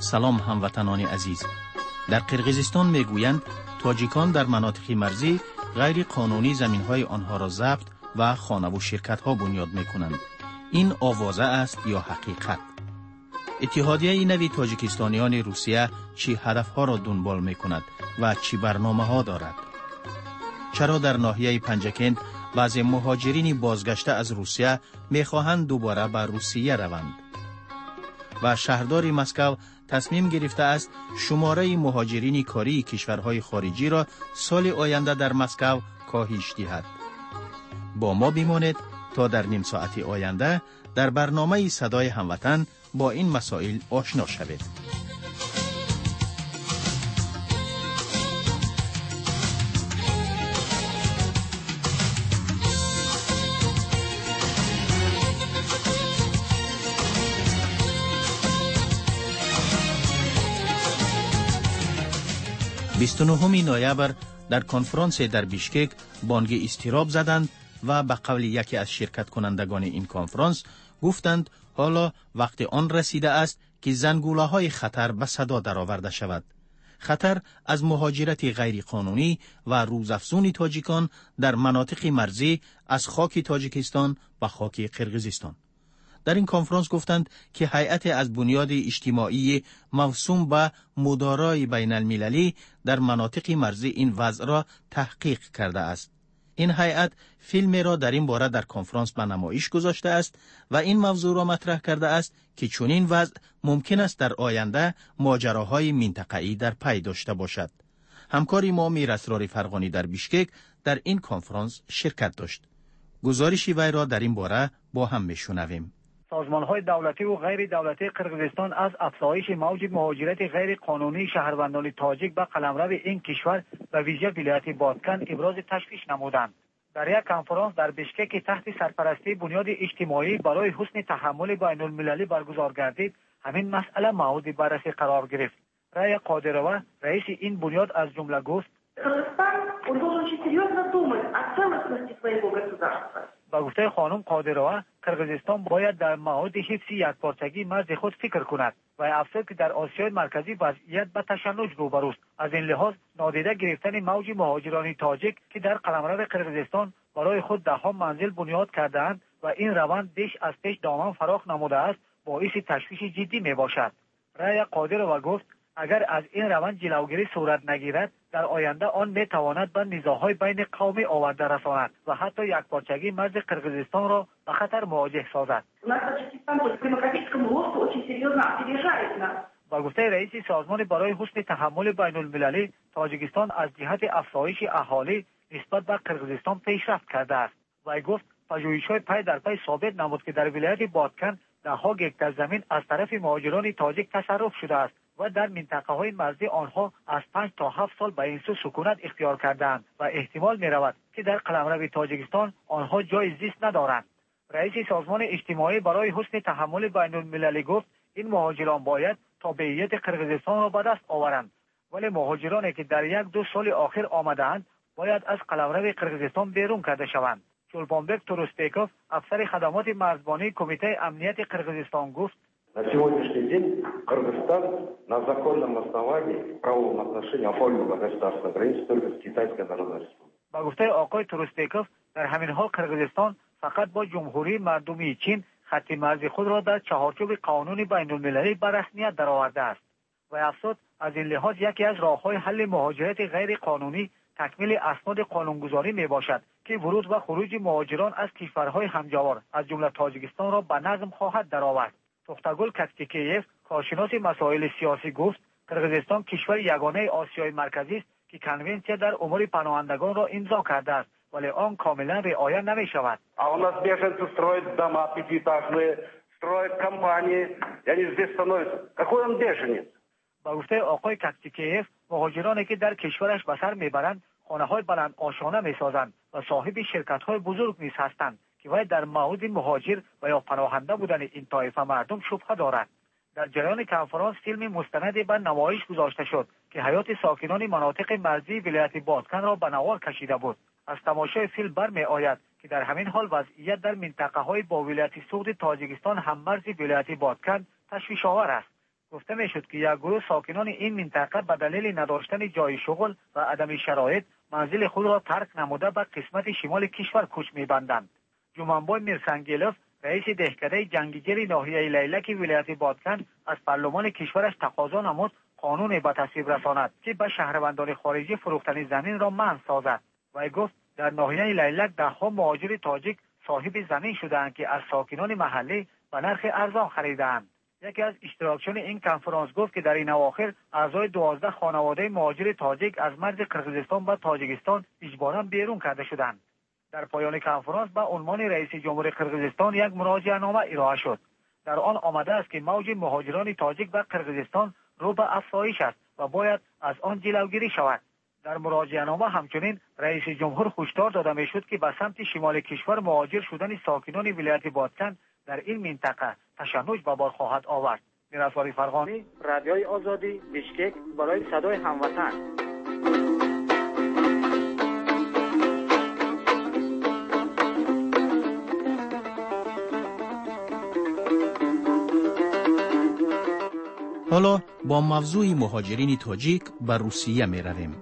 سلام هموطنان عزیز. در قرقیزستان میگویند تاجیکان در مناطق مرزی غیر قانونی زمین‌های آنها را ضبط و خانه و شرکت‌ها بنیاد می‌کنند. این آوازه است یا حقیقت؟ اتحادیه نوی تاجیکستانیان روسیه چی هدفها را دنبال می‌کند و چی برنامه‌ها دارد؟ چرا در ناحیه پنجکند بعضی مهاجرین بازگشته از روسیه می‌خواهند دوباره به روسیه روند؟ و شهردار مسکو تصمیم گرفته است شماره مهاجرین کاری کشورهای خارجی را سال آینده در مسکو کاهش دهد. با ما بمانید تا در نیم ساعت آینده در برنامه صدای هموطن با این مسائل آشنا شوید. 29 نوامبر در کنفرانس در بیشکک بانگ اضطراب زدند و به قول یکی از شرکت کنندگان این کنفرانس گفتند حالا وقت آن رسیده است که زنگوله‌های خطر به صدا درآورده شود. خطر از مهاجرت غیر قانونی و روزافزون تاجیکان در مناطق مرزی از خاک تاجیکستان به خاک قرقیزستان. در این کنفرانس گفتند که هیئت از بنیاد اجتماعی موسوم به مدارای بین المللی در مناطق مرزی این وضع را تحقیق کرده است. این هیئت فیلمی را در این باره در کنفرانس به نمایش گذاشته است و این موضوع را مطرح کرده است که چنین وضع ممکن است در آینده ماجراهای منطقه‌ای در پی داشته باشد. همکار ما میر اسرار فرغانی در بیشکک در این کنفرانس شرکت داشت. گزارش وی را در این باره با هم میشنویم. سازمان‌های دولتی و غیر دولتی قرقیزستان از افزایش موج مهاجرت غیر قانونی شهروندان تاجیک به قلمرو این کشور و ویژه ولایت بادکن ابراز تشویش نمودند. در یک کنفرانس در بیشکک تحت سرپرستی بنیاد اجتماعی برای حسن تحمل بین المللی برگزار گردید، همین مسئله مورد بررسی قرار گرفت. رای قادرова رئیس این بنیاد از جمله گفت با گفته خانم قادرова قرقیزستان باید در مورد حفظ یکپارچگی مرز خود فکر کند و افزود که در آسیای مرکزی وضعیت به تشنج روبروست. از این لحاظ نادیده گرفتن موج مهاجران تاجیک که در قلمرو قرقیزستان برای خود دهها منزل بنیاد کرده‌اند و این روند بیش از پیش دامن فراخ نموده است باعث تشویش جدی می باشد. رای قادرова گفت اگر از این روند جلوگیری صورت نگیرد در آینده آن می تواند به نزاع‌های بین قومی آورده رساند و حتی یکپارچگی مرز قرقیزستان را به خطر مواجه سازد. با گفته رئیس سازمان برای حسن تحمل بین المللی تاجیکستان از جهت افزایش اهالی نسبت به قرقیزستان پیشرفت کرده است. وی گفت پژوهش‌های پی در پی ثابت نمود که در ولایت بادکن ده‌ها گکتار زمین از طرف مهاجران تاجیک تصرف شده است و در منطقه‌های مرزی آنها از 5 تا 7 سال به این سو سکونت اختیار کرده‌اند و احتمال می‌رود که در قلمرو تاجیکستان آنها جای زیست ندارند. رئیس سازمان اجتماعی برای حسن تحمل بین المللی گفت این مهاجران باید تابعیت قرقیزستان را به دست آورند، ولی مهاجرانی که در 1-2 سال اخیر آمده‌اند باید از قلمرو قرقیزستان بیرون کرده شوند. چولپانبек Турусбеков افسر خدمات مرزبانی کمیته امنیت قرقیزستان گفت На сегодняшний день Кыргызстан на законном основании в правовом отношении оформил государственную границу только с Китайской Народной Республикой. با گفته آقای تروسبکوف در همین حال قرقیزستان فقط با جمهوری مردمی چین خط مرزی خود را در چهارچوب قانون بین المللی به رسمیت درآورده است و افزود از این لحاظ یکی از راه‌های حل مهاجرت غیر قانونی تکمیل اسناد قانونگذاری می باشد که ورود و خروج مهاجران از کشورهای همجوار از جمله تاجیکستان را به نظم خواهد درآورد. توختاگل کاتکیکیف کارشناس مسائل سیاسی گفت قرقیزستان کشور یگانه آسیای مرکزی است که کنونسیا در امور پناهندگان را امضا کرده است ولی آن کاملا رعایت نمی شود. А у нас беженцы строят дома пятиэтажные, строят компании, и они здесь становятся. Какой он беженец? با گفته آقای کاتکیکیف مهاجرانی که در کشورش به سر میبرند خانه‌های بلند آشانه میسازند و صاحب شرکت‌های بزرگ نیز هستند که باید در مورد مهاجر و یا پناهنده بودن این طایفه مردم شبهه دارد. در جریان کنفرانس فیلم مستندی به نمایش گذاشته شد که حیات ساکنان مناطق مرزی ولایت بادکن را به نوار کشیده بود. از تماشای فیلم برمی آید که در همین حال وضعیت در منطقه‌های با ولایت سوخت تاجیکستان هم مرز ولایت بادکن تشویش‌آور است. گفته میشد که یک گروه ساکنان این منطقه به دلیل نداشتن جای شغل و عدم شرایط منزل خود را ترک نموده به قسمت شمال کشور کوچ می‌بندند. جمانبای میرسنگیلوف رئیس دهکده جنگیگری ناحیه لیلک ولایت بادکن از پارلمان کشورش تقاضا نمود قانون به تصویب رساند که به شهروندان خارجی فروختن زمین را منع سازد. و گفت در ناحیه لیلک دهها مهاجر تاجیک صاحب زمین شدند که از ساکنان محلی به نرخ ارزان خریدند. یکی از اشتراکچیان این کنفرانس گفت که در این اواخر اعضای 12 خانواده مهاجر تاجیک از مرز قرقیزستان و تاجیکستان اجباراً بیرون کرده شدند. در پایان کنفرانس به عنوان رئیس جمهور قرقیزستان یک مراجعه‌نامه ارائه شد. در آن آمده است که موج مهاجران تاجیک به قرقیزستان رو به افزایش است و باید از آن جلوگیری شود. در مراجعه‌نامه همچنین رئیس جمهور هشدار داده می‌شد که به سمت شمال کشور مهاجر شدن ساکنان ولایت بادکن در این منطقه تشنج به بار خواهد آورد. میرسواری فرغانی، رادیوی آزادی، بیشکک، برای صدای هموطن. حالا با موضوع مهاجرین تاجیک به روسیه می رویم.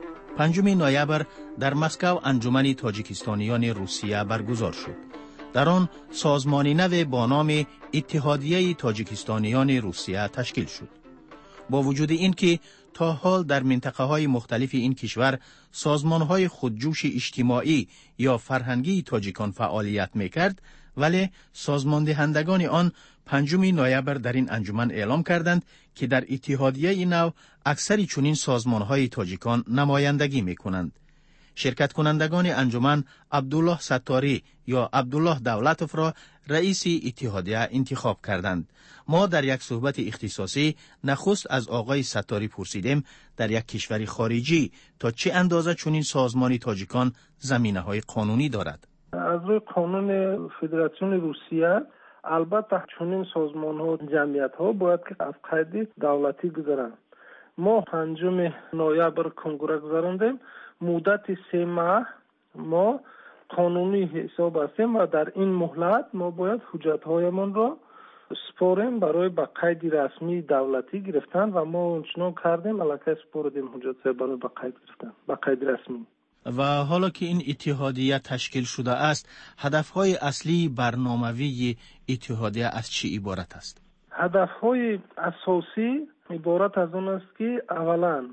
5 نوامبر در مسکو انجمن تاجیکستانیان روسیه برگزار شد. در آن سازمانی نو با نام اتحادیه تاجیکستانیان روسیه تشکیل شد. با وجود این که تا حال در منطقه های مختلف این کشور سازمان های خودجوش اجتماعی یا فرهنگی تاجیکان فعالیت می کرد، ولی سازمان دهندگان آن 5 نوامبر در این انجمن اعلام کردند که در اتحادیه این نو اکثری چنین سازمان های تاجیکان نمایندگی می کنند. شرکت کنندگان انجمن عبدالله ستاری یا عبدالله دولتوف را رئیس اتحادیه انتخاب کردند. ما در یک صحبت اختصاصی نخست از آقای ستاری پرسیدیم در یک کشور خارجی تا چه اندازه چنین سازمانی تاجیکان زمینه‌های قانونی دارد. از روی قانون فدراسیون روسیه البته چنین سازمان‌ها جمعیت‌ها باید که از قید دولتی گذرند. ما 5 نوامبر کنگره گذراندیم. مدت 3 ماه ما قانونی حساب هستیم و در این مهلت ما باید حجت‌هایمان را سپاریم برای به قید رسمی دولتی گرفتن و ما اونچنان کردیم الکی سپردیم حجت‌ها برای به قید گرفتن به قید رسمی. و حالا که این اتحادیه تشکیل شده است، هدف‌های اصلی برنامه‌وی اتحادیه از چی عبارت است؟ هدف‌های اساسی عبارت از اون است که اولا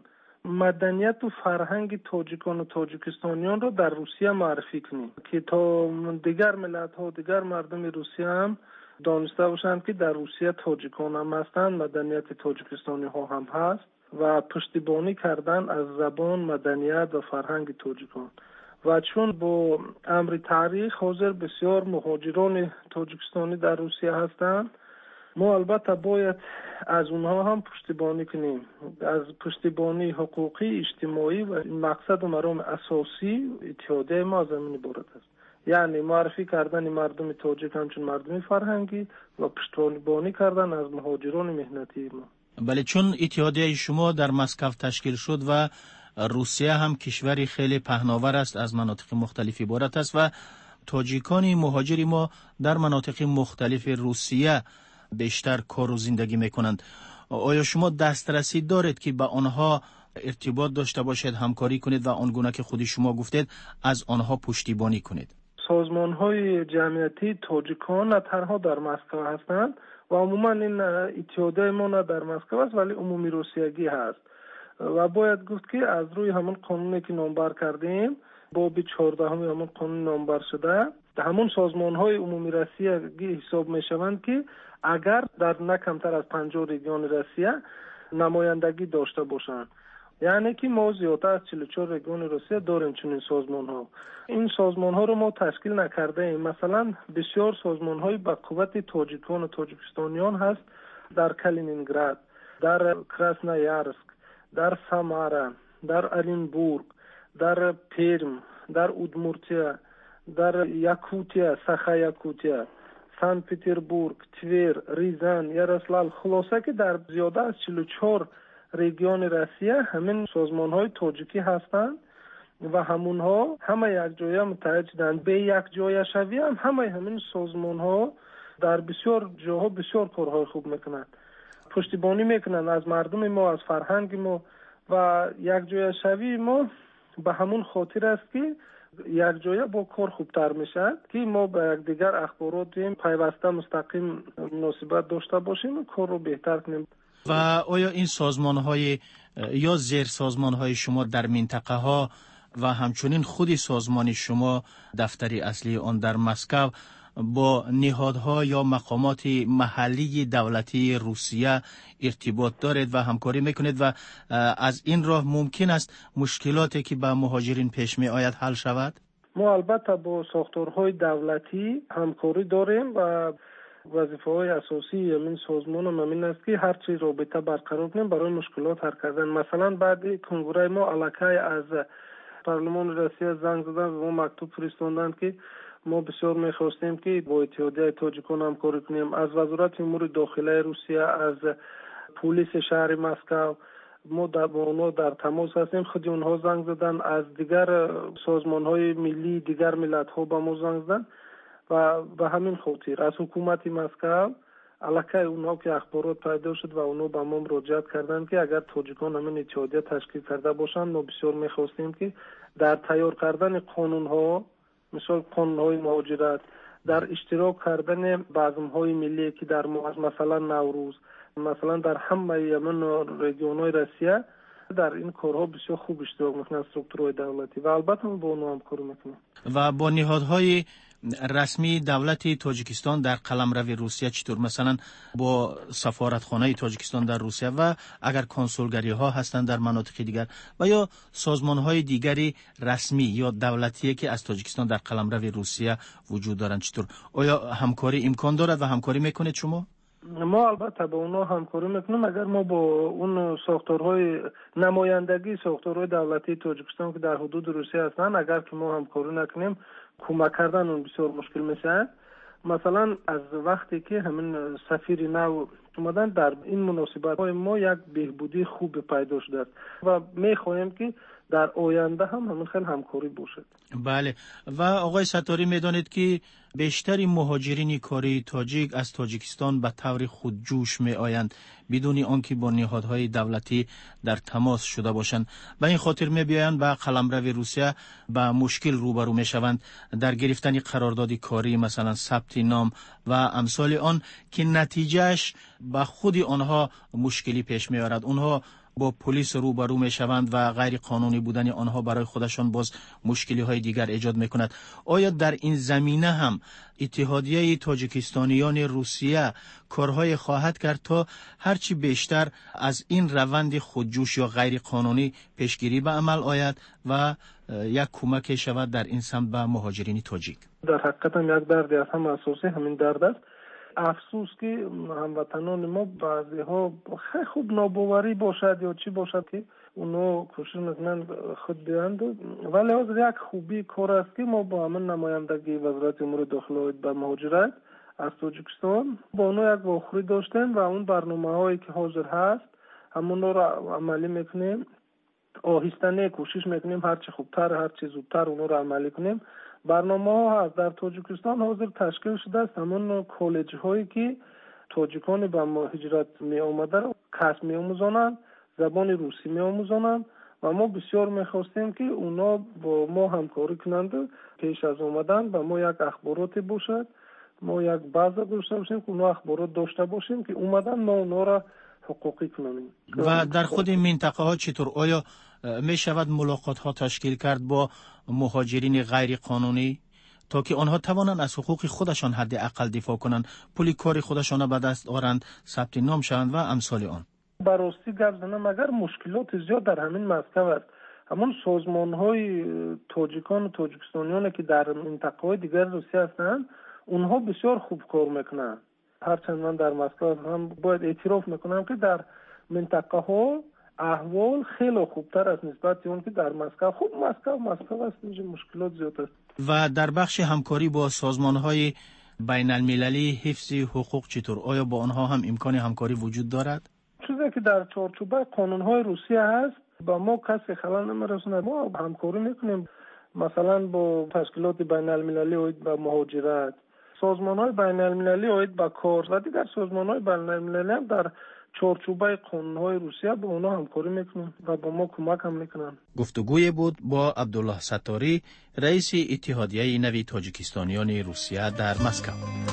مدنیت و فرهنگ تاجیکان و تاجیکستانیان را در روسیه معرفی کنیم که تا دیگر ملت‌ها و دیگر مردم روسیه هم دانسته باشند که در روسیه تاجیکان هم هستند، مدنیت تاجیکستانی‌ها هم هست و پشتیبانی کردن از زبان، مدنیت و فرهنگ تاجیکان. و چون با امر تاریخ حاضر بسیار مهاجران تاجیکستانی در روسیه هستند، ما البته باید از اونها هم پشتیبانی کنیم، از پشتیبانی حقوقی، اجتماعی و مقصد و مرام اساسی اتحادیه ما از همین عبارت است. یعنی معرفی کردن مردم تاجیک همچون مردم فرهنگی و پشتیبانی کردن از مهاجران مهنتی ما. بله، چون اتحادیه شما در مسکو تشکیل شد و روسیه هم کشوری خیلی پهناور است، از مناطق مختلف عبارت است و تاجیکان مهاجری ما در مناطق مختلف روسیه بیشتر کار و زندگی میکنند. آیا شما دسترسی دارید که با آنها ارتباط داشته باشید، همکاری کنید و آنگونه که خودی شما گفتید از آنها پشتیبانی کنید؟ سازمان‌های جمعیتی تاجیکان نه تنها در مسکو هستند و عموما این اتحادیه ما نه در مسکو است ولی عمومی روسیگی هست و باید گفت که از روی همون قانونی که نامبر کردیم باب 14 همون قانون نامبر شده، همون سازمان‌های عمومی روسیگی حساب می‌شوند که اگر در نه کمتر از 50 ریگیون روسیه نمایندگی داشته باشند. یعنی که ما زیادتر از 44 ریگیون روسیه داریم چنین سازمان‌ها. این سازمان‌ها رو ما تشکیل نکرده ایم. مثلا بسیار سازمان‌های با قوت تاجیکان و تاجیکستانیان هست در کالینینگراد، در کراسنویارسک، در سامارا، در الینبورگ، در پرم، در اودمورتیا، در یاکوتیا، ساخا یاکوتیا، سنت پتربورگ، تور، ریزان، یاروسلاو، خلاصه که در زیاده از 44 ریگیون روسیه همین سازمان‌های تاجیکی هستند و همونها همه یک جای متحد شدند. به یک جای شوی همین سازمان‌ها در بسیار جاها بسیار کارهای خوب میکنند. پشتیبانی میکنن از مردم ما، از فرهنگ ما و یک جای شوی ما به همون خاطر است که یک جایه با کار خوبتر میشه که ما به یک دیگر اخبارات پیوسته مستقیم مناسبت داشته باشیم و کار رو بهتر کنیم. و آیا این سازمان‌های یا زیر سازمان‌های شما در منطقه ها و همچنین خود سازمان شما دفتری اصلی آن در مسکو با نهادها یا مقامات محلی دولتی روسیه ارتباط دارید و همکاری میکنید و از این راه ممکن است مشکلاتی که به مهاجرین پیش می آید حل شود؟ ما البته با ساختارهای دولتی همکاری داریم و وظیفه‌های اساسی این سازمان همین است که هر چی رابطه برقرار کنیم برای مشکلات حل کردن. مثلا بعد کنگره ما الکی از پارلمان روسیه زنگ زدن و ما مکتوب فرستادند که ما بسیار می‌خواستیم که با اتحادیه تاجیکان همکاری کنیم. از وزارت امور داخلی روسیه، از پلیس شهر مسکو ما با اونها در تماس هستیم. خود اونها زنگ زدن، از دیگر سازمان‌های ملی دیگر ملت‌ها به ما زنگ زدن و به همین خاطر از حکومت مسکو الکی اونها که اخبارات پیدا شد و اونها به ما مراجعت کردند که اگر تاجیکان همین اتحادیه تشکیل کرده باشند ما بسیار می‌خواستیم که در تیار کردن قانون‌ها، مثل قانون‌های مهاجرت، در اشتراک کردن بزم‌های ملی که در مثلا نوروز، مثلا در همه یمن رژیون‌های روسیه در این کارها بسیار خوب اشتراک می‌کنند سترکتورهای دولتی و البته با اونها همکاری می‌کنیم. و با نهادهای رسمی دولت تاجیکستان در قلمرو روسیه چطور؟ مثلا با سفارتخانه تاجیکستان در روسیه و اگر کنسولگری ها هستند در مناطق دیگر و یا سازمان های دیگری رسمی یا دولتی که از تاجیکستان در قلمرو روسیه وجود دارند چطور؟ آیا همکاری امکان دارد و همکاری میکنید شما؟ ما البته با اونا همکاری میکنیم. اگر ما با اون ساختارهای نمایندگی ساختارهای دولتی تاجیکستان که در حدود روسیه هستند اگر که ما همکاری نکنیم کمک کردن اون بسیار مشکل میشه. مثلا از وقتی که همین سفیر نو اومدن در این مناسبت های ما یک بهبودی خوب پیدا شده است و میخواهیم که در آینده هم همین خیلی همکاری باشد. بله. و آقای ستاری میدانید که بیشتری مهاجرین کاری تاجیک از تاجیکستان به طور خودجوش می آیند بدون آنکه با نهادهای دولتی در تماس شده باشند. به این خاطر می بیایند به قلمرو روسیه با مشکل روبرو می شوند در گرفتن قرارداد کاری، مثلا ثبت نام و امثال آن که نتیجهش به خود آنها مشکلی پیش می آورد. آنها با پلیس روبرو می شوند و غیر قانونی بودن آنها برای خودشان باز مشکلی های دیگر ایجاد می کند. آیا در این زمینه هم اتحادیه تاجیکستانیان روسیه کارهای خواهد کرد تا هرچی بیشتر از این روند خودجوش یا غیر قانونی پیشگیری به عمل آید و یک کمک شود در این سمت به مهاجرین تاجیک؟ در حقیقت هم یک درد از هم اساسی همین درد است. افسوس که هموطنان ما بعضی ها خیلی خوب ناباوری باشد یا چی باشد که اونا کوشش میکنن خود بیاند، ولی از یک خوبی کار است که ما با همین نمایندگی وزارت امور داخلی به مهاجرت از تاجیکستان با اونا یک واخوری داشتیم و اون برنامه هایی که حاضر هست همون رو عملی میکنیم. آهستانه کوشش میکنیم هرچی خوبتر هرچی زودتر اون رو عملی کنیم. برنامه ها هست در تاجیکستان حاضر تشکیل شده است. همون کالج هایی که تاجیکان به ما هجرت می آمده کسب می آموزانند، زبان روسی می آموزانند و ما بسیار می خواستیم که اونا با ما همکاری کنند. پیش از آمدن به ما یک اخباراتی باشد، ما یک بازه داشته باشیم که اونا اخبارات داشته باشیم که اومدن ما اونا را حقوقی کنیم. و در خود این منطقه ها چطور؟ آیا می شود ملاقات ها تشکیل کرد با مهاجرین غیر قانونی تا که آنها توانند از حقوق خودشان حداقل دفاع کنند، پول کار خودشان را به دست آورند، ثبت نام شوند و امثال آن؟ براستی گپ زنم اگر مشکلات زیاد در همین مسکو است، همون سازمان های تاجیکان و تاجیکستانیان که در منطقه های دیگر روسیه هستند اونها بسیار خوب کار میکنند. هرچند من در مسکو هم باید اعتراف میکنم که در منطقه ها احوال خیلی خوبتر از نسبت اون که در مسکو. خوب مسکو است، اینجا مشکلات زیاد است. و در بخش همکاری با سازمان‌های بین المللی حفظ حقوق چطور؟ آیا با آنها هم امکان همکاری وجود دارد؟ چیزی که در چارچوب قانون‌های روسیه هست با ما کسی خلل نمی‌رسونه. ما همکاری میکنیم مثلا با تشکیلات بین المللی اوید به مهاجرت، سازمان‌های بین المللی اوید به کار و دیگر سازمان‌های بین المللی هم در چارچوبه قانون‌های روسیه با اونا همکاری میکنن و با ما کمک هم میکنن. گفتگوی بود با عبدالله ستاری، رئیس اتحادیه نوی تاجیکستانیان روسیه در مسکو.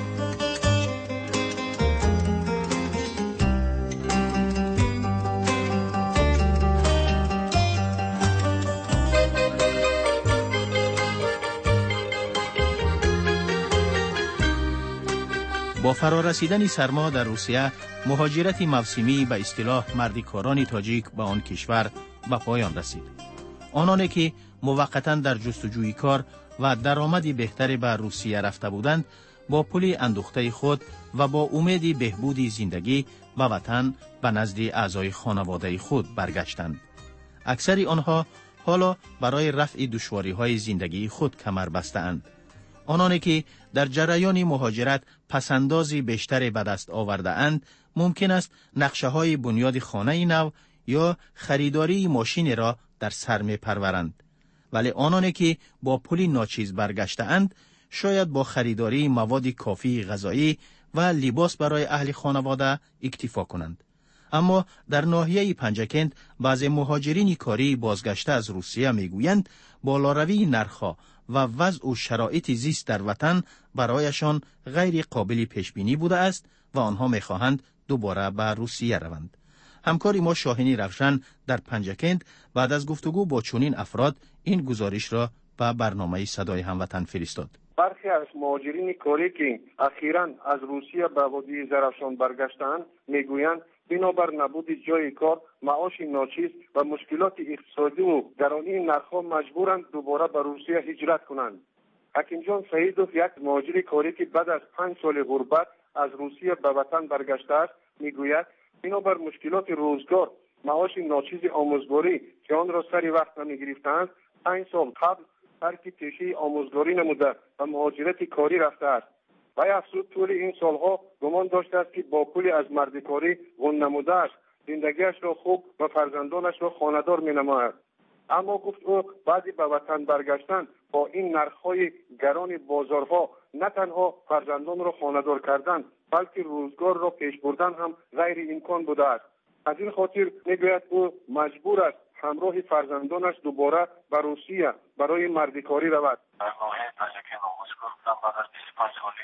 با فرارسیدن سرما در روسیه، مهاجرت موسمی به اصطلاح مردکاران تاجیک به آن کشور به پایان رسید. آنانی که موقتا در جستجوی کار و درآمدی بهتری به روسیه رفته بودند، با پول اندوخته خود و با امید بهبود زندگی به وطن به نزد اعضای خانواده خود برگشتند. اکثر آنها حالا برای رفع دشواری‌های زندگی خود کمر بسته‌اند. آنانی که در جریان مهاجرت پسندازی بیشتری به دست آورده اند، ممکن است نقشه های بنیاد خانه نو یا خریداری ماشین را در سر می پرورند. ولی آنانی که با پول ناچیز برگشته اند، شاید با خریداری مواد کافی غذایی و لباس برای اهل خانواده اکتفا کنند. اما در ناحیه پنجکند بعضی مهاجرین کاری بازگشته از روسیه میگویند بالاروی نرخ‌ها و وضع و شرایط زیست در وطن برایشان غیر قابل پیش بینی بوده است و آنها میخواهند دوباره به روسیه روند. همکاری ما شاهینی روشن در پنجکند بعد از گفتگو با چنین افراد این گزارش را به برنامه صدای هموطن فرستاد. برخی از مهاجرین کاری که اخیراً از روسیه به وادی زرافشان برگشتند میگویند بنابر نبود جای کار، معاش ناچیز و مشکلات اقتصادی و گرانی نرخ‌ها مجبورند دوباره به روسیه هجرت کنند. حکیم جان سعیدوف، یک مهاجر کاری که بعد از 5 سال غربت از روسیه به وطن برگشته است، میگوید بنابر مشکلات روزگار، معاش ناچیز آموزگاری که آن را سری وقت نمی‌گرفتند، 5 سال قبل ترک پیشه آموزگاری نموده و مهاجرت کاری رفته است. و افسود طول این سالها گمان داشته است که با پول از مردکاری غن نموده‌اش زندگیش را خوب و فرزندانش را خانه‌دار می‌نماید. اما گفت او بعدی به وطن برگشتن با این نرخ‌های گران بازارها نه تنها فرزندان را خانه‌دار کردن بلکه روزگار را پیش بردن هم غیر امکان بوده است. از این خاطر میگوید او مجبور است همراه فرزندانش دوباره به روسیه برای مردکاری رود. برنامه پنجکند آموزگار بودم. بعد از 25 سال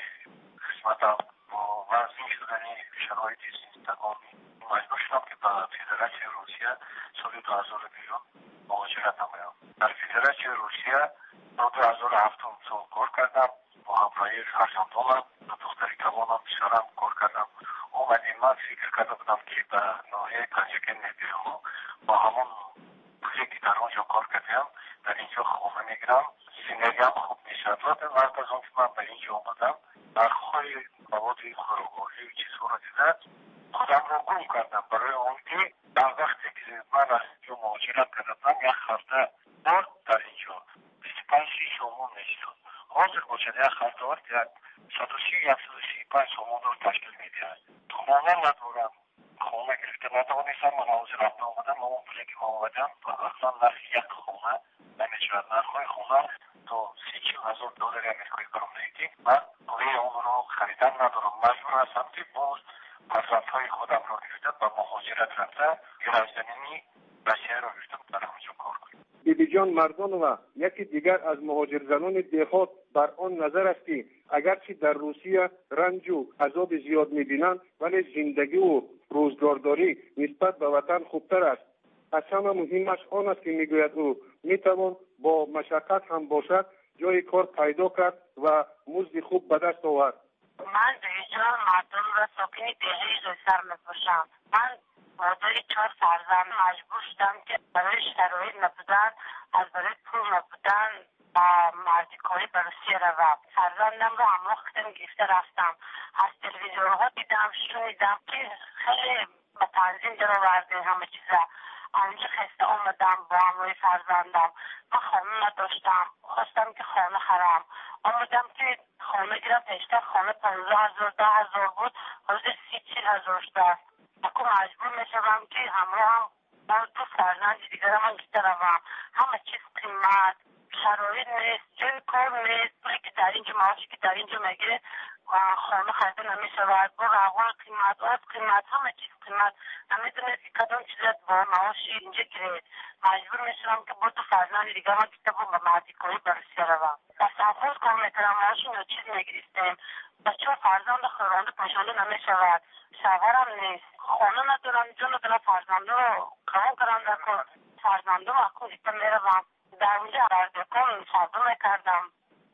خدمتم با وضعی شدن شرایط زندگانی مجبور شدم که به فدراسیون روسیه سال 2020 مهاجرت نمایم. در فدراسیون روسیه تا 2007 سال کار کردم. با همراهی فرزندانم و دختر جوانم بسیارم کار کردم. اومدیم من فکر کرده بودم که به ناحیه پنجکند بیام با همون پولی که در آنجا کار کردم در اینجا خانه میگیرم، زندگی هم خوب میشد. وقت از اون که من به اینجا آمدم نرخ‌های مواد خوراکی و چیزها را دیدم خودم را گم کردم. برای اون که در وقتی که من از اینجا مهاجرت کردم یک هفته بعد در اینجا 25 سومون میشد. حاضر باشد یک هفته وقت 135 سومون را تشکیل میدهد. خانه ندارم، خانه گرفته نتوانستم. من حاضر رفته آمدم اما پولی که آمدم اصلا نرخ یک خانه نمیشود. نرخ‌های خانه تا 30,000 دلار امریکایی برام میدی. من پولی اون را خریدن ندارم. مجبور هستم که باز فرزندهای خودم را گرفته به مهاجرت رفته گرفتنی روسیه را گرفته در اونجا کار کنم. بیبی جان مردانова یکی دیگر از مهاجر زنان دهات بر آن نظر است که اگرچه در روسیه رنج و عذاب زیاد می‌بینند ولی زندگی و روزگارداری نسبت به وطن خوبتر است. از همه مهمش آن است که میگوید او میتوان با مشقت هم باشد جای کار پیدا کرد و مزد خوب به دست آورد. من اینجا مردم را ساکن دهی روسر میباشم. من مادر 4 فرزند مجبور شدم که برای شرایط نبودن از برای پول نبودن با مردکاری به روسیه روم. فرزندم را همراه کردم گرفته رفتم. از تلویزیون ها دیدم شنیدم که خیلی به تنظیم در آورده همه چیزا. آنجا خسته آمدم با همراه فرزندم. من خانه نداشتم، خواستم که خانه خرم. آمدم که خانه گیرم. پیشتر خانه 15,000 10,000 بود، حاضر 30,000 شده. اکنون مجبور میشم که همراه هم با 2 فرزند دیگر من گرفته روم. همه چیز قیمت شرایط نیست، جای کار نیست، پولی که در اینجا معاشی که در اینجا میگیره خانه خریده نمیشود، با روان قیمت همه چیز قیمت نمیدونه که کدام چیزت با معاشی اینجا گیره. مجبور میشم که با تو فرزند دیگه ما کتاب با مهدیکاری برسیه روم. بس افغاز کار میکنم معاشی چیز میگریستیم، بچه فرزند خورانده پشانده نمیشود، شوهرم نیست، خانه ندارم، جا ندارم، فرزنده رو کام کرنده کن، فرزنده رو اکو دیگه میروم. در اونجا اردکان صادو میکردم،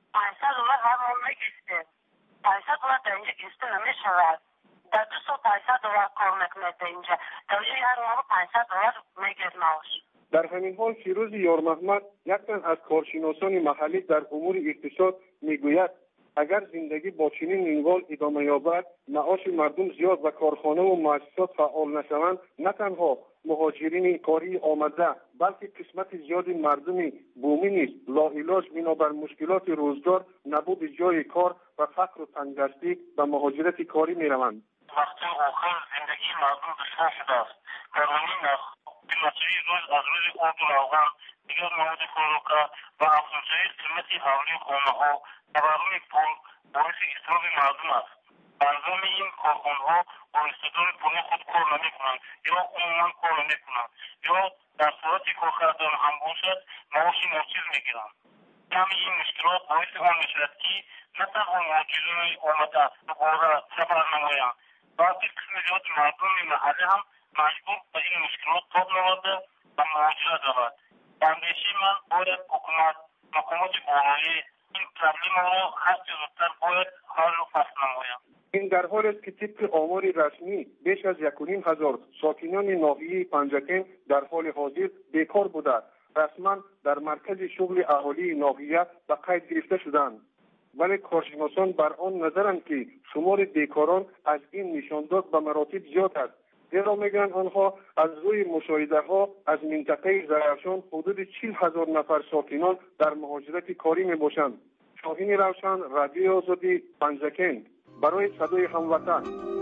500 دلار هر ماه میگریستیم، 500 دلار در اینجا گریسته نمیشود. در 2 سال 500 دلار کار میکنه در اینجا، در اونجا هر ماه 500 دلار میگرد معاش. در همین حال فیروز یار محمد، یک تن از کارشناسان محلی در امور اقتصاد، میگوید اگر زندگی با چنین منوال ادامه یابد، معاش مردم زیاد و کارخانه و مؤسسات فعال نشوند، نه تنها مهاجرین کاری آمده بلکه قسمت زیادی مردم بومی نیز لاعلاج بنابر مشکلات روزگار، نبود جای کار و فقر و تنگدستی به مهاجرت کاری میروند. وقتی آخر زندگی مردم دشوار شده است، کارمندی قیمت‌های روز از روز آب و روغن، دیگر مواد خوراک و افزایش قیمت حوالی خانه‌ها، تورم پول باعث اضطراب مردم است. انجام این کارخانه‌ها با استعداد پولی خود کار نمی‌کنند یا عموما کار نمی‌کنند یا در صورتی کار کردن هم باشد معاش ناچیز می‌گیرند. همه این مشکلات باعث آن می‌شود که نه تنها مهاجرین آمده دوباره سفر نمایند، بلکه قسم زیاد مردم محلی هم مجبور به این مشکلات تاب نموده و مهاجرت رود. به اندیشه من باید حکومت مقامات بالایی این پرابلم را هرچه زودتر باید حل و فصل نماید. این در حال است که طبق آمار رسمی بیش از 1,500 ساکنان ناحیه پنجکن در حال حاضر بیکار بوده، رسما در مرکز شغل اهالی ناحیه به قید گرفته شدند. ولی کارشناسان بر آن نظرند که شمار بیکاران از این نشانداد به مراتب زیاد است. زیرا میگن آنها از روی مشاهده ها از منطقه زرافشان حدود 40,000 نفر ساکنان در مهاجرت کاری می باشند. شاهین روشن، رادیو آزادی، پنجکن، برای صدای هموطن.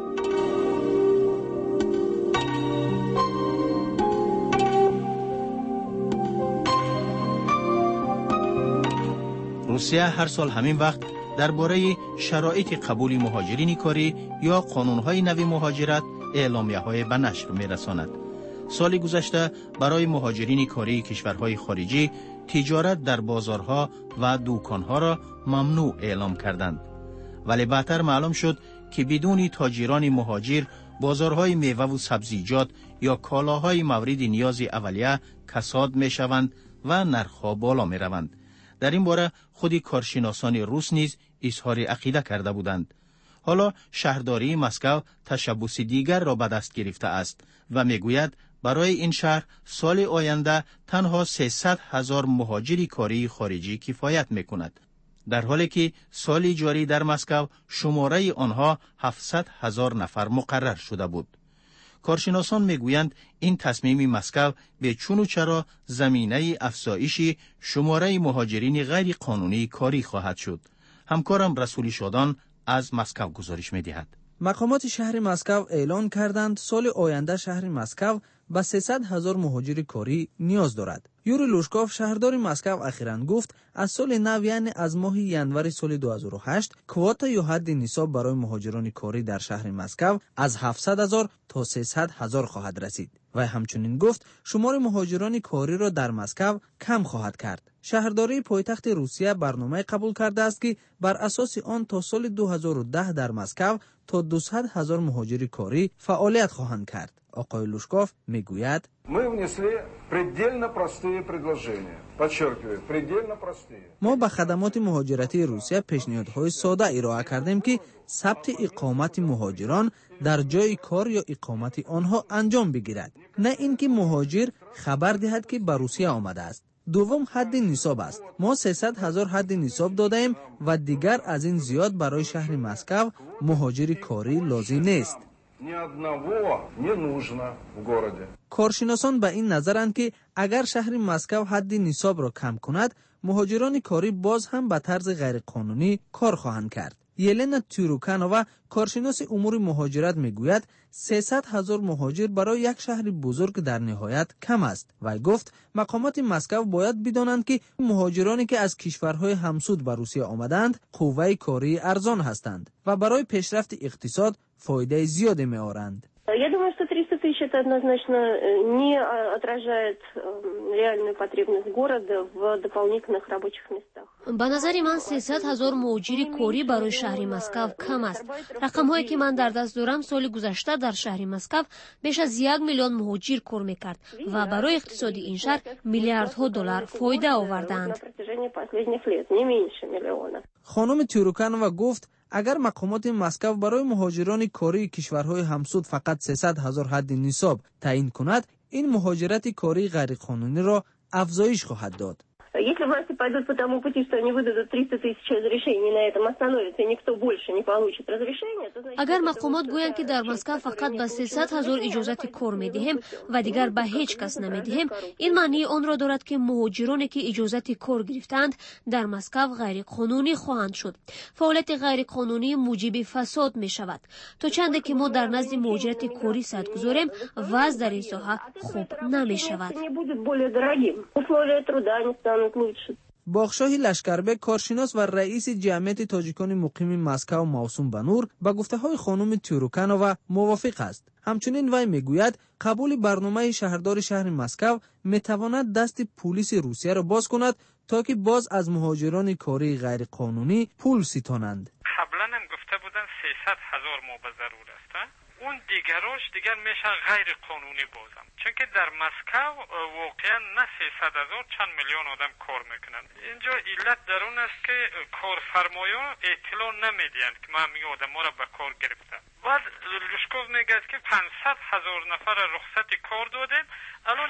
روسیه هر سال همین وقت درباره شرایط قبول مهاجرین کاری یا قانون‌های نوی مهاجرت اعلامیه‌های به نشر می‌رساند. سال گذشته برای مهاجرین کاری کشورهای خارجی تجارت در بازارها و دکان‌ها را ممنوع اعلام کردند. ولی بعدتر معلوم شد که بدون تاجران مهاجر بازارهای میوه و سبزیجات یا کالاهای مورد نیاز اولیه کساد می‌شوند و نرخ‌ها بالا می‌روند. در این باره خود کارشناسان روس نیز اظهار عقیده کرده بودند. حالا شهرداری مسکو تشبث دیگر را به دست گرفته است و میگوید برای این شهر سال آینده تنها 300,000 مهاجر کاری خارجی کفایت میکند، در حالی که سال جاری در مسکو شماره آنها 700,000 نفر مقرر شده بود. کارشناسان میگویند این تصمیم مسکو به چون و چرا زمینه افزایش شماره مهاجرین غیر قانونی کاری خواهد شد. همکارم رسولی شادان از مسکو گزارش می‌دهد. مقامات شهر مسکو اعلان کردند سال آینده شهر مسکو به 300,000 مهاجر کاری نیاز دارد. یوری لوشکوف شهردار مسکو اخیراً گفت از سال نو یعنی از ماه ینور سال 2008 کواتا یا حد نصاب برای مهاجران کاری در شهر مسکو از 700,000 تا 300,000 خواهد رسید. و همچنین گفت شمار مهاجران کاری را در مسکو کم خواهد کرد. شهرداری پایتخت روسیه برنامه قبول کرده است که بر اساس آن تا سال 2010 در مسکو تا 200,000 مهاجر کاری فعالیت خواهند کرد. آقای لوشکوف میگوید ما به خدمات مهاجرتی روسیه پیشنهادهای ساده ارائه کردیم که ثبت اقامت مهاجران در جای کار یا اقامت آنها انجام بگیرد، نه اینکه مهاجر خبر دهد که به روسیه آمده است. دوم حد نصاب است. ما 300,000 حد نصاب داده ایم و دیگر از این زیاد برای شهر مسکو مهاجر کاری لازم نیست. کارشناسان به این نظرند که اگر شهر مسکو حد نصاب را کم کند، مهاجران کاری باز هم به طرز غیرقانونی کار خواهند کرد. یلنا تیروکانووا کارشناس امور مهاجرت میگوید 300,000 مهاجر برای یک شهر بزرگ در نهایت کم است. وی گفت مقامات مسکو باید بدانند که مهاجرانی که از کشورهای همسود به روسیه آمدند قوه کاری ارزان هستند و برای پیشرفت اقتصاد فایده زیادی می‌آورند. Я думаю, что 300 тысяч это однозначно не отражает реальную потребность города в дополнительных рабочих местах. به نظر من 300,000 مهاجر کاری برای شهر مسکو کم است. رقم‌هایی که من در دست دارم سال گذشته در شهر مسکو بیش از 1 میلیون مهاجر کار می‌کرد و برای اقتصاد این شهر میلیاردها دلار فایده آوردند. خانم تیروکانووا گفت اگر مقامات مسکو برای مهاجران کاری کشورهای همسود فقط 300,000 حد نصاب تعیین کند، این مهاجرت کاری غیرقانونی را افزایش خواهد داد. Если власти пойдут по тому пути, что они выдадут 300 тысяч разрешений, на этом остановятся, и никто больше не получит разрешения, то значит... اگر مقامات گویند که در مسکو فقط به 300,000 اجازت کار می‌دهیم و دیگر به هیچ کس نمی‌دهیم، این معنی آن را دارد که مهاجرانی که اجازت کار گرفتند در مسکو غیر قانونی خواهند شد. فعالیت غیر قانونی موجب فساد می‌شود. تا چندی که ما در نزد مهاجرت کاری صد گذاریم، وضع در این ساحه خوب نمی‌شود. باغشاه لشکربک کارشناس و رئیس جمعیت تاجیکان مقیم مسکو موسوم به نور با گفته‌های خانم تیروکانووا موافق است. همچنین وی میگوید قبول برنامه شهردار شهر مسکو میتواند دست پلیس روسیه را باز کند تا که باز از مهاجران کاری غیر قانونی پول ستانند. قبلا هم گفته بودن 300,000 ما به ضرور است. اون دیگراش دیگر میشه غیر قانونی بازم، چون که در مسکو واقعا نه 300,000 چند میلیون آدم کار میکنن. اینجا علت در اون است که کارفرمایان اطلاع نمیدین که ما همین آدم ها را به کار گرفتن. بعد لوشکوف میگه که 500,000 نفر رخصت کار دادیم، الان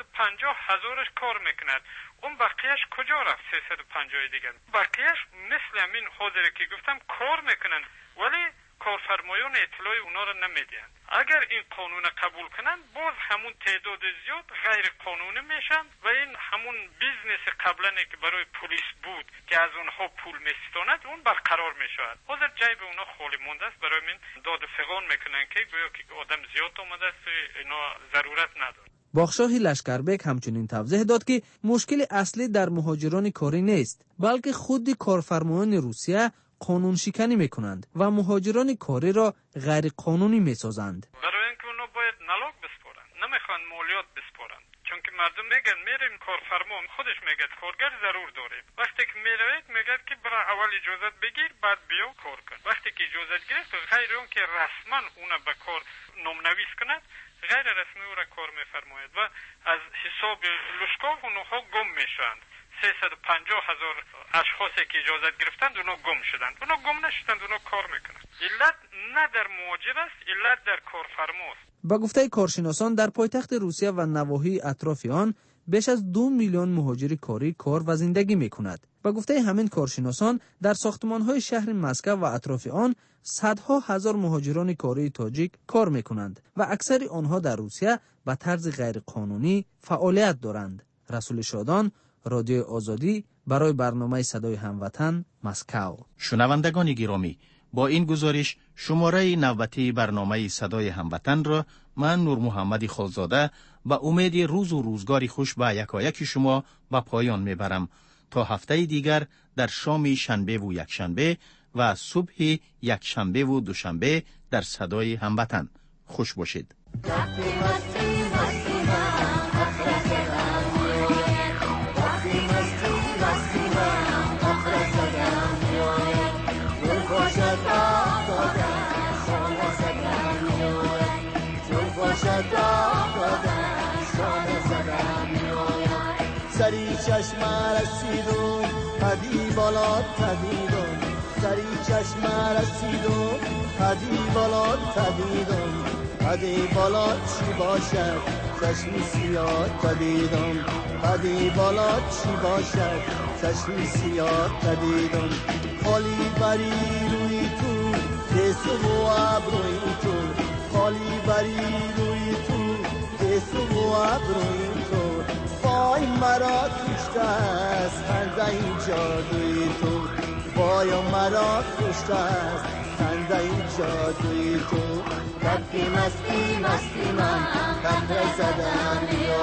150,000ش کار میکنند. اون بقیهش کجا رفت؟ 350 دیگر بقیهش مثل همین حاضره که گفتم کار میکنن، ولی کارفرمایان اطلاع اونا رو نمیدن. اگر این قانون قبول کنن، باز همون تعداد زیاد غیر قانونی میشن و این همون بیزنس قبلا که برای پلیس بود که از اونها پول میستاند، اون برقرار میشود. حاضر جیب اونا خالی مونده است، برای من داد فغان میکنن که گویا که آدم زیاد اومده است، اینا ضرورت نداره. باغشاه لشکربک همچنین توضیح داد که مشکل اصلی در مهاجران کاری نیست، بلکه خود کارفرمایان روسیه قانون شکنی میکنند و مهاجران کاری را غیر قانونی میسازند. برای اینکه اونا باید نلاک بسپارن، نمیخوان مالیات بسپارن، چون که مردم میگن میریم کارفرما خودش میگه کارگر ضرور داریم. وقتی که میروید میگه که برای اول اجازت بگیر بعد بیا کار کن. وقتی که اجازت گرفت، غیر اون که رسما اونا به کار نامنویس کند، غیر رسمی او را کار میفرماید و از حساب لوشکوف اونها گم میشوند. 350,000 اشخاصی که اجازت گرفتند اونا گم شدند. اونا گم نشدند، اونا کار میکنند. علت نه در مهاجر است، علت در کارفرماست. با گفته کارشناسان در پایتخت روسیه و نواحی اطراف آن بیش از 2 میلیون مهاجر کاری کار و زندگی میکند. با گفته همین کارشناسان در ساختمان‌های شهر مسکو و اطراف آن صدها هزار مهاجران کاری تاجیک کار میکنند و اکثر آنها در روسیه به طرز غیر قانونی فعالیت دارند. رسول شادان، رادیو آزادی، برای برنامه صدای هموطن، مسکو. شنوندگان گرامی، با این گزارش شماره نوبتی برنامه صدای هموطن را من نور محمد خالزاده به امید روز و روزگاری خوش به یکایک شما به پایان میبرم تا هفته دیگر در شام شنبه و یکشنبه و صبح یکشنبه و دوشنبه در صدای هموطن. خوش باشید. سری چشم رسیدون پدی بالا تدیدون، سری چشم رسیدون پدی بالا تدیدون، پدی بالا چی باشد چشمی سیاه تدیدون، پدی بالا چی باشد چشمی سیاه تدیدون، خالی بری روی تو دست و ابروی تو، لالی بری روی تو جسم و ابروی تو وای مرا کشته است خنده این جادوی تو وای مرا کشته است خنده این جادوی تو. مستی مستی من قطره زدم